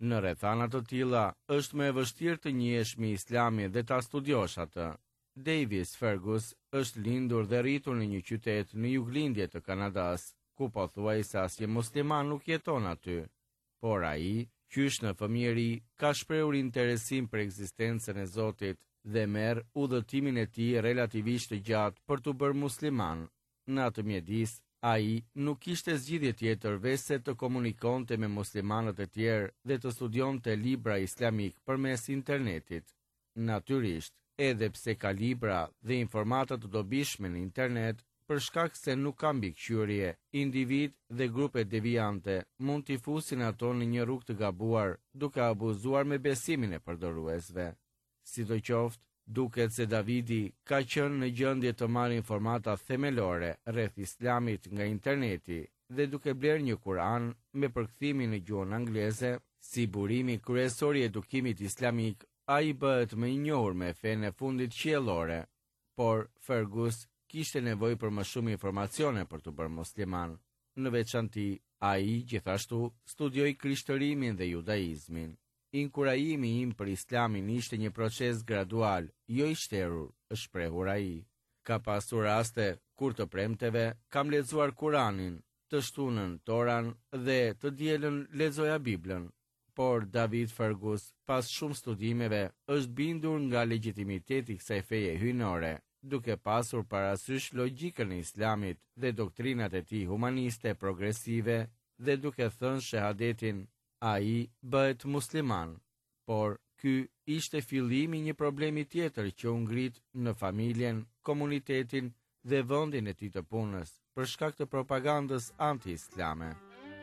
Në rrethana të tilla, është më e vështirë të njihesh me Islamin dhe ta studiosh atë. Davis Fergus është lindur dhe rritur në një qytet në juglindje të Kanadas, ku pothuajse asnjë musliman nuk jeton aty. Por ai, qysh në fëmijëri, ka shprehur interesim për ekzistencën e Zotit dhe merr udhëtimin e tij relativisht të gjatë për t'u bërë musliman. Në atë mjedis, ai nuk kishte zgjidhje tjetër veçse të komunikonte me muslimanët e tjerë dhe të studionte libra islamik përmes internetit. Natyrisht, edhe pse ka libra dhe informata të dobishme në internet, për shkak se nuk ka mbikëqyrje, individ dhe grupe devijante mund t'i fusin ato në një rrugë të gabuar, duke abuzuar me besimin e përdoruesve. Sidoqoftë, duket se Davidi ka qenë në gjendje të marrë informata themelore rreth Islamit nga interneti dhe duke blerë një Kur'an me përkthimin në gjuhën angleze, si burimi kryesor i edukimit islamik, ai bëhet më i njohur me fenë e fundit qiellore, por Fergus kishte nevojë për më shumë informacione për të bërë musliman. Në veçanti, ai gjithashtu studioi krishtërimin dhe judaizmin. Inkurajimi im për Islamin ishte një proces gradual, jo i shterur, është shprehur ai. Ka pasur raste kur të premteve kam lexuar Kur'anin, të shtunën Toran dhe të dielën lexoja Biblën. Por David Fergus, pas shumë studimeve, është bindur nga legitimiteti i kësaj feje hyjnore, duke pasur parasysh logjikën e Islamit dhe doktrinat e tij humaniste progresive dhe duke thënë shahadetin, ai bëhet musliman. Por ky ishte fillimi i një problemi tjetër që u ngrit në familjen, komunitetin dhe vendin e tij të punës për shkak të propagandës anti-islame.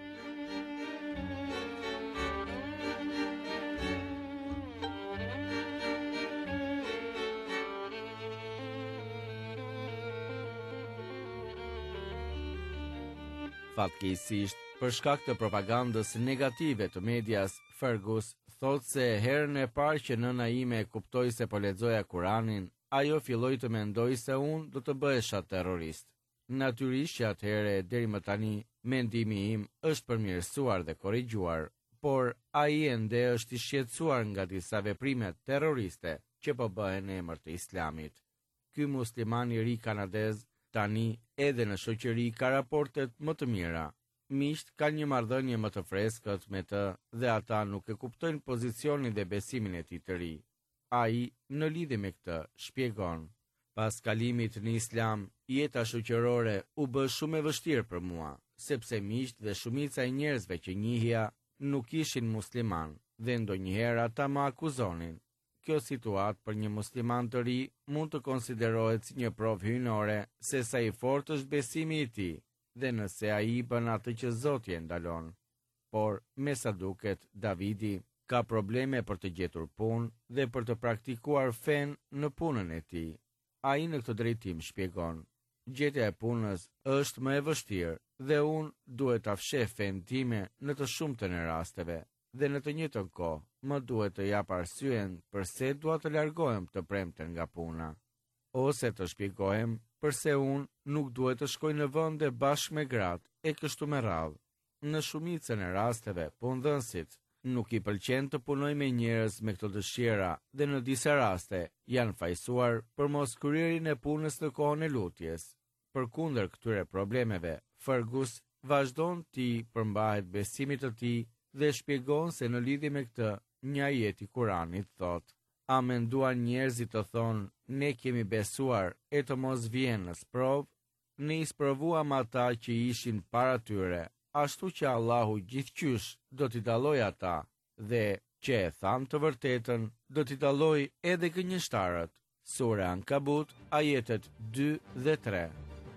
Fatkeqësisht, për shkak të propagandës negative të medias, Fergus thot se herën e parë që nëna ime e kuptoi se po lexoja Kur'anin, ajo filloi të mendoj se unë do të bëhesha terrorist. Natyrisht që atëherë deri më tani mendimi im është përmirësuar dhe korrigjuar, por ai ende është i shqetësuar nga disa veprime terroriste që po bëhen në emër të Islamit. Ky musliman i ri kanadez tani edhe në shoqëri ka raportet më të mira. Miqt kanë një marrëdhënie më të freskët me të dhe ata nuk e kuptojnë pozicionin dhe besimin e tij të ri. Ai, në lidhje me këtë, shpjegon: pas kalimit në Islam, jeta shoqërore u bë shumë e vështirë për mua, sepse miqt dhe shumica e njerëzve që njihja nuk ishin musliman dhe ndonjëherë ata më akuzonin. Kjo situatë për një musliman të ri mund të konsiderohet si një provë hyjnore se sa i fortë është besimi i tij dhe nëse ai bën atë që Zoti e ndalon. Por, me sa duket, Davidi ka probleme për të gjetur punë dhe për të praktikuar fen në punën e tij. Ai në këtë drejtim shpjegon: gjetja e punës është më e vështirë dhe unë duhet ta fsheh fen time në të shumtën e rasteve dhe në të njëjtën kohë më duhet të jap arsyen pse dua të largohem të premten nga puna, ose të shpjegohem pse unë nuk duhet të shkoj në vende bashkë me gratë e kështu me radhë. Në shumicën e rasteve, punëdhënësit nuk i pëlqen të punoj me njerëz me këto dëshira dhe në disa raste janë fajsuar për mos kryerin e punës në kohën e lutjes. Përkundër këtyre problemeve, Fergus vazhdon të përmbahet besimit të tij dhe shpjegon se në lidhje me këtë, një ajet i Kuranit thotë: a menduan njerëzit të thonë, ne kemi besuar e të mos vjen në sprovë? Ne i sprovuam ata që ishin para tyre, ashtu që Allahu gjithqysh do t'i dalloj ata, dhe që e thanë të vërtetën, do t'i dalloj edhe gënjeshtarët. Sura Ankabut, ajetet 2 dhe 3.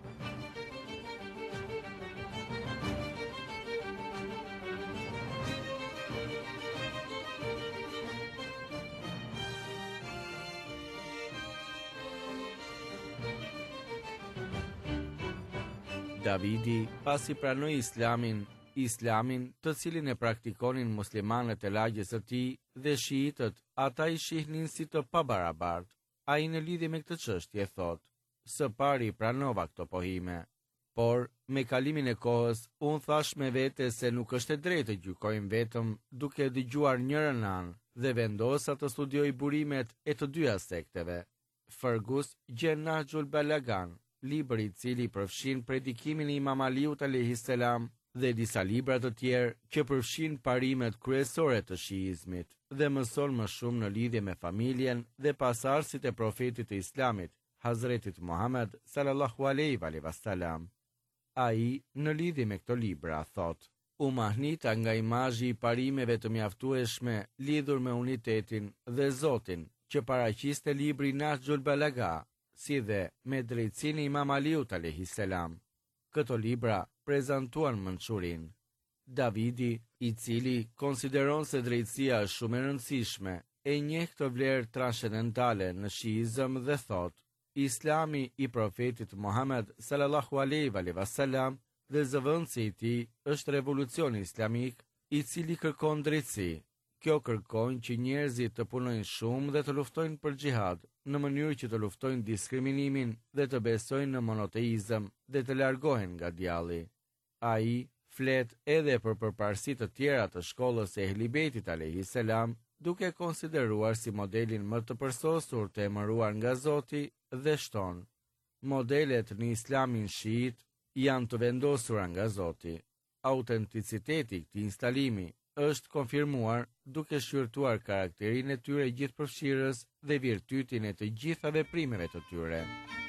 Davidi, pasi pranoi Islamin të cilin e praktikonin muslimanët e lagjes së tij dhe shiitët, ata i shihnin si të pabarabartë. Ai në lidhje me këtë çështje thotë: së pari pranova këto pohime, Por, me kalimin e kohës, unë thash me vete se nuk është e drejtë të gjykojmë vetëm duke dëgjuar njërën anë dhe vendosa të studioj burimet e të dyja sekteve. Fergus gjen Nahjul Balagan, libër i cili përfshin predikimin e Imam Aliut alayhis salam dhe disa libra të tjerë që përfshin parimet kryesore të shiizmit dhe mëson më shumë në lidhje me familjen dhe pasardhësit e profetit të Islamit, Hazretit Muhammed sallallahu alaihi wasallam. Ai, në lidhje me këto libra, thot: "U mahnita nga imazhi i parimeve të mjaftueshme lidhur me unitetin dhe Zotin, që paraqiste libri Nahjul Balaga, si dhe me drejtsinë e Imam Aliut alayhis salam. Këto libra prezantuan mençurinë. Davidi, i cili konsideron se drejtësia është shumë e rëndësishme, e njeh këtë vlerë transcendentale në shiizëm dhe thot: Islami i profetit Muhammed sallallahu alaihi wasallam dhe zëvendësi i tij është revolucioni islamik i cili kërkon drejtësi. Kjo kërkon që njerëzit të punojnë shumë dhe të luftojnë për xhihad, në mënyrë që të luftojnë diskriminimin dhe të besojnë në monoteizëm dhe të largohen nga djalli. Ai flet edhe për përparësi të tjera të shkollës e Ehli Bejtit alayhis salam, duke konsideruar si modelin më të përsosur të emëruar nga Zoti dhe shton: modelet në Islamin shiit janë të vendosura nga Zoti. Autenticiteti i këtij instalimi është konfirmuar duke shqyrtuar karakterin e tyre gjithëpërfshirës dhe virtytin e të gjitha veprimeve të tyre.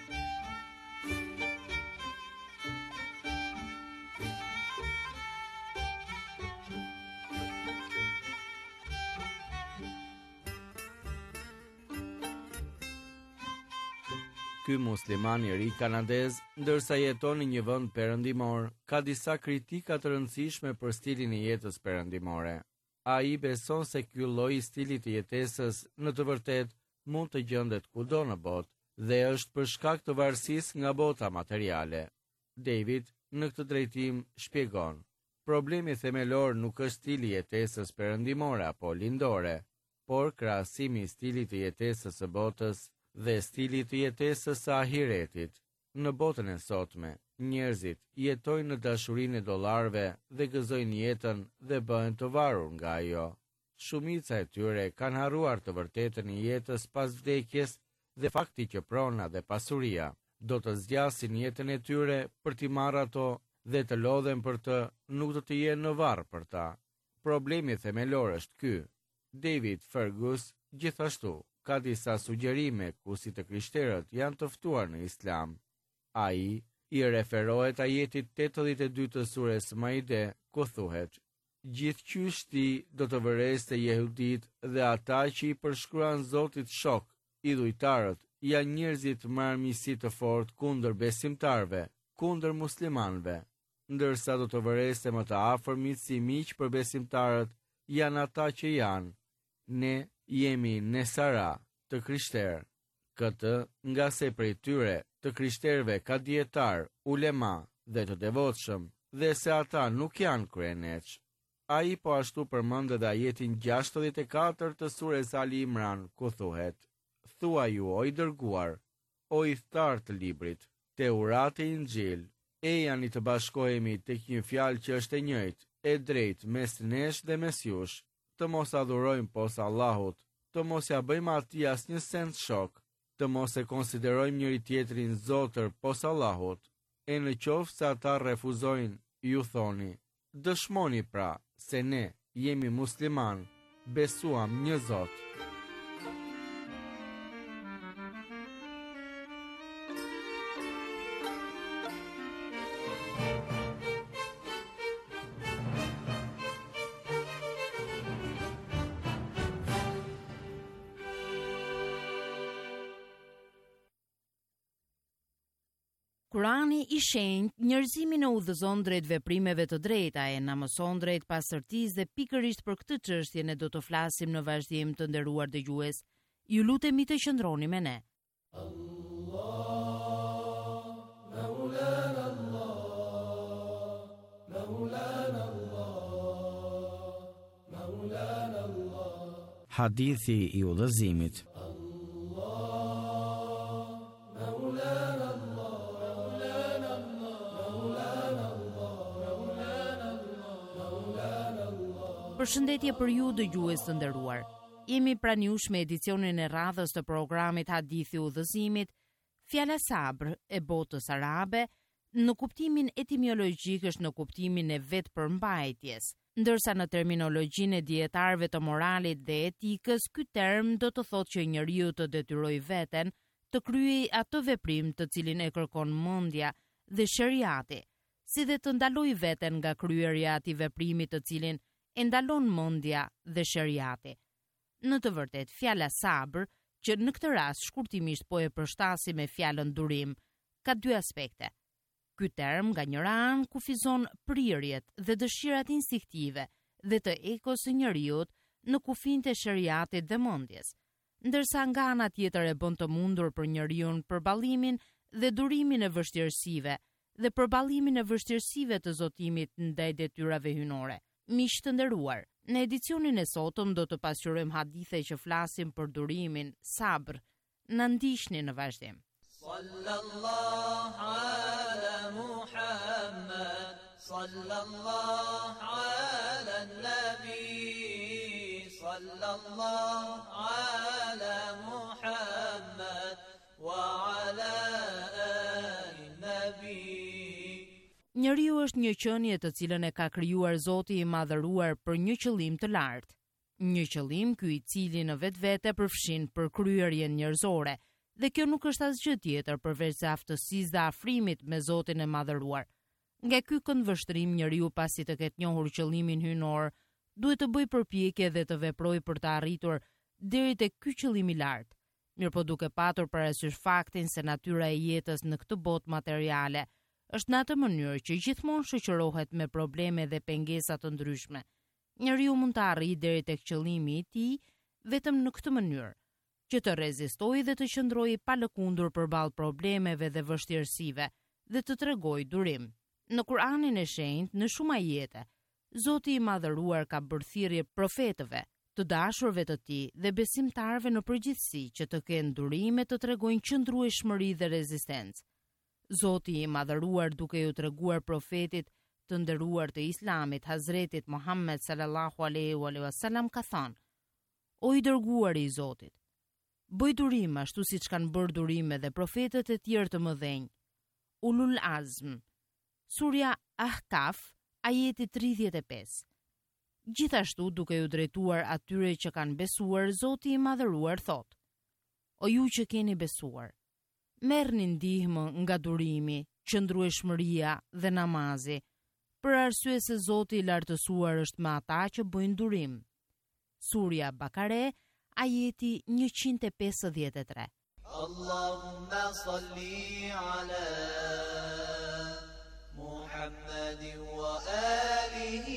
Ky musliman i ri kanadez, ndërsa jeton në një vend perëndimor, ka disa kritika të rëndësishme për stilin e jetës perëndimore. Ai beson se ky lloj stili të jetesës në të vërtetë mund të gjendet kudo në botë dhe është për shkak të varësisë nga bota materiale. David në këtë drejtim shpjegon: problemi themelor nuk është stili i jetesës perëndimore apo lindore, por krahasimi i stilit të jetesës së botës dhe stilit të jetesës së ahiretit. Në botën e sotme, njerëzit jetojnë në dashurinë e dollarëve dhe gëzojnë jetën dhe bëhen të varur nga ajo. Shumica e tyre kanë harruar të vërtetën e jetës pas vdekjes dhe fakti që prona dhe pasuria do të zgjasin jetën e tyre për t'i marrë ato dhe të lodhen për të, nuk do të jenë në varr për ta. Problemi themelor është ky. David Fergus gjithashtu ka disa sugjerime ku si të krishterët janë të ftuar në Islam. Ai i referohet ajetit 82 të sures Maide, ku thuhet: gjithqysh ti do të vëreste jehudit dhe ata që i përshkruan Zotit shok, idhujtarët, janë njerëzit me armiqësi të fortë kundër besimtarve, kundër muslimanëve, ndërsa do të vëreste më të afërmit si miq për besimtarët janë ata që janë: ne jemi nesara të krishterë. Këtë nga se prej tyre të krishterëve ka dietar, ulema dhe të devotshëm, dhe se ata nuk janë kryeneç. Ai po ashtu përmend edhe ajetin 64 të sures Ali Imran, ku thuhet: thua ju o i dërguar, o i thtar të librit, Teurati e Injil, e janë i të bashkohemi tek një fjalë që është e njëjtë, e drejtë mes nesh dhe mes jush, të mos adhurojmë posa Allahut, të mos ja bëjmë atij asnjë sens shok, të mos e konsiderojmë njëri tjetrin zotër posa Allahut. E në qoftë se ata refuzojnë, ju thoni: dëshmoni pra se ne jemi musliman, besuam një Zot. Kurani i shenjtë njerëzimin e udhëzon drejt veprimeve të drejta, e na mëson drejt pastërtisë dhe pikërisht për këtë çështje ne do të flasim në vazhdim, të nderuar dëgjues. Ju lutemi të qëndroni me ne. Hadithi i udhëzimit. Përshëndetje për ju dëgjues të nderuar. Jemi pranë jush me edicionin e radhës të programit Hadithi Udhëzimit, fjala sabr e botës arabe, në kuptimin etimologjik është në kuptimin e vetë përmbajtjes, ndërsa në terminologjinë e dietarëve të moralit dhe etikës, ky term do të thotë që njeriu të detyrojë veten të kryejë atë veprim të cilin e kërkon mendja dhe shariati, si dhe të ndalojë veten nga kryerja e atij veprimi të cilin e ndalon mendja dhe shariati. Në të vërtet, fjala sabër, që në këtë rast shkurtimisht po e përshtasim me fjalën durim, ka dy aspekte. Ky term nga njëra anë kufizon prirjet dhe dëshirat instinktive dhe të ekos së njeriut në kufijtë e shariatit dhe mendjes, ndërsa nga ana tjetër e bën të mundur për njeriu përballimin dhe durimin e vështirësive dhe përballimin e vështirësive të zotimit ndaj detyrave hyjnore. Miq të nderuar, në edicionin e sotëm do të pasqyrojmë hadithe që flasin për durimin, sabr. Na ndiqni në vazhdim. Sallallahu ala Muhammad, sallallahu ala nabi, sallallahu ala Muhammad wa ala ali nabi. Njeriu është një qenie të cilën e ka krijuar Zoti i Madhëruar për një qëllim të lartë. Një qëllim ky i cili në vetvete përfshin përkryerjen njerëzore, dhe kjo nuk është asgjë tjetër përveç se aftësisë dhe afrimit me Zotin e Madhëruar. Nga ky këndvështrim njeriu pasi të ketë njohur qëllimin hyjnor, duhet të bëjë përpjekje dhe të veprojë për të arritur deri tek ky qëllim i lartë. Mirëpo duke patur parasysh faktin se natyra e jetës në këtë botë materiale është në atë mënyrë që gjithmonë shoqërohet me probleme dhe pengesa të ndryshme. Njeriu mund të arrijë deri tek qëllimi i tij vetëm në këtë mënyrë, që të rezistojë dhe të qëndrojë pa lëkundur përballë problemeve dhe vështirësive dhe të tregojë durim. Në Kur'anin e Shenjtë, në shumë ajete, Zoti i Madhëruar ka bërë thirrje profetëve, të dashurve të tij dhe besimtarëve në përgjithësi që të kenë durime të tregojnë qëndrueshmëri dhe rezistencë. Zoti i Madhëruar duke ju treguar profetit të nderuar të Islamit, Hazretit Muhammed sallallahu alaihi wasallam ka thënë: O i dërguari i Zotit, bëj durim ashtu siç kanë bërë durime dhe profetët e tjerë të mëdhenj. Ulul Azm, Surja Ahkaf, ajeti 35. Gjithashtu duke ju drejtuar atyre që kanë besuar, Zoti i Madhëruar thot: O ju që keni besuar, merrni ndihmë nga durimi, qëndrueshmëria dhe namazi, për arsye se Zoti i lartësuar është me ata që bëjnë durim. Surja Bakare, ajeti 153. Allahumma salli ala Muhammadin wa alihi.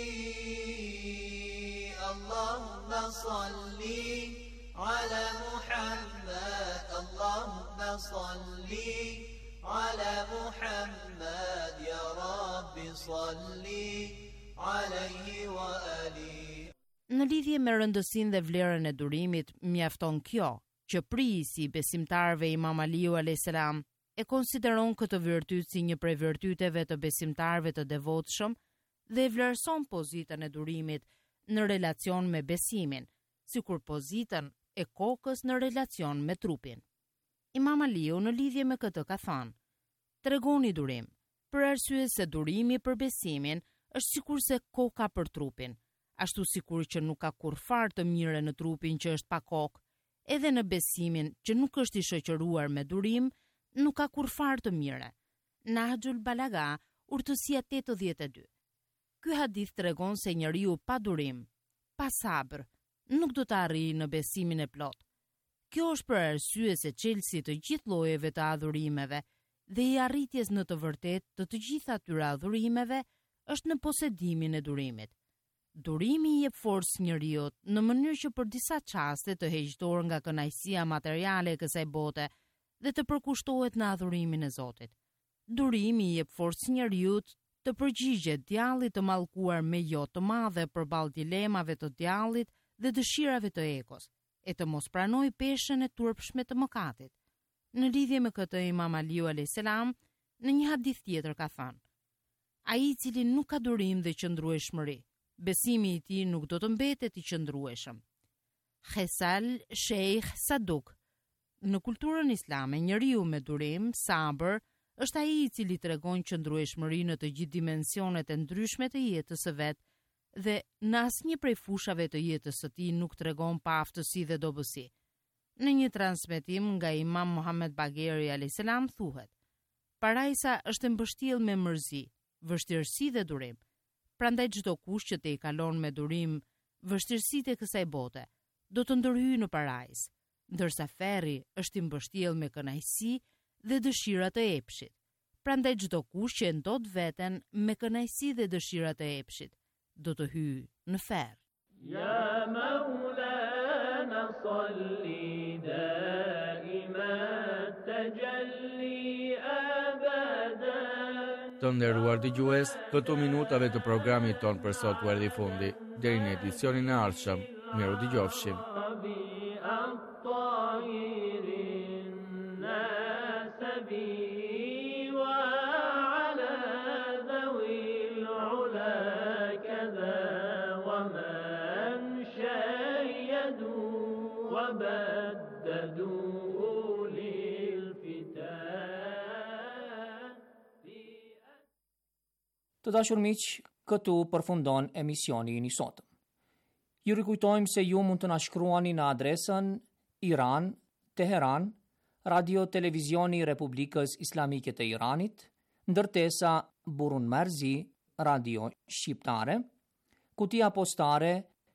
Allahumma salli ala Muhammad. Allahumma salli ala Muhammad. Ya Rabbi salli alayhi wa alihi. Në lidhje me rëndësinë dhe vlerën e durimit, mjafton kjo që prisi besimtarëve Imam Aliu alayhis salam e konsideron këtë virtyt si një prej virtyteve të besimtarëve të devotshëm dhe e vlerëson pozitën e durimit në relacion me besimin, sikur pozitën e kokës në relacion me trupin. Imam Aliu në lidhje me këtë ka thënë: tregoni durim, për arsye se durimi për besimin është sikurse koka për trupin. Ashtu sikur që nuk ka kur farë të mire në trupin që është pa kokë, edhe në besimin që nuk është i shoqëruar me durim, nuk ka kur farë të mire. Nahjul Balaga, urtësia 82. Ky hadith tregon se njeriu pa durim, pa sabër, nuk do të arrijë në besimin e plot. Kjo është për arsye se çelësi të gjithë llojeve të adhurimeve dhe i arritjes në të vërtetë të gjitha atyre adhurimeve është në posedimin e durimit. Durimi i jep forcë njeriut në mënyrë që për disa çaste të heqë dorë nga kënaqësia materiale e kësaj bote dhe të përkushtohet në adhurimin e Zotit. Durimi i jep forcë njeriut të përgjigjet djallit të mallkuar me jo të madhe përballë dilemave të djallit dhe dëshirave të egos, e të mos pranoj peshën e turpshme të mëkatit. Në lidhje me këtë, Imam Aliu alayhis salam në një hadith tjetër ka thënë: ai i cili nuk ka durim dhe qëndrueshmëri, besimi i tij nuk do të mbetet i qëndrueshëm. Khesal Sheikh Saduk. Në kulturën islame, njeriu me durim, sabër, është ai i cili tregon qëndrueshmëri në të gjithë dimensionet e ndryshme të jetës së vet dhe në asnjë prej fushave të jetës së tij nuk tregon pa aftësi dhe dobësi. Në një transmetim nga Imam Muhammed Bagheri alayhis salam thuhet: Parajsa është e mbështjellë me mërzi, vështirësi dhe durim. Prandaj çdo kush që te i kalon me durim vështirësitë e kësaj bote, do të ndërhyjë në parajsë, ndërsa ferri është i mbështjellë me kënaqësi dhe dëshira të epshit. Prandaj çdo kush që ndot veten me kënaqësi dhe dëshira të epshit, do të hyjë në ferr. Ya Maulana salli daima tajalli abada. Të nderuar dëgjues, këto minutave të programit ton për sot u erdhi fundi. Deri në edicionin e ardhshëm, miru dëgjofshim. Të dashur miq, këtu përfundon emisioni i sotëm. Ju rikujtojmë se ju mund të na shkruani në adresën Iran, Teheran, Radio Televizioni Republikës Islamike të Iranit, ndërtesa Burun Merzi, Radio Shqiptare, kutia postare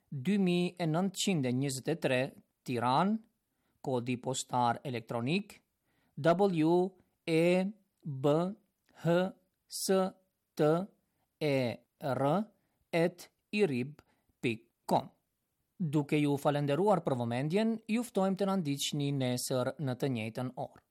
2923 Tiran, kodi postar elektronik WEBHSTER@irib.com. Duke ju falenderuar për vëmendjen, ju ftojmë të na ndiqni nesër në të njëjtën orë.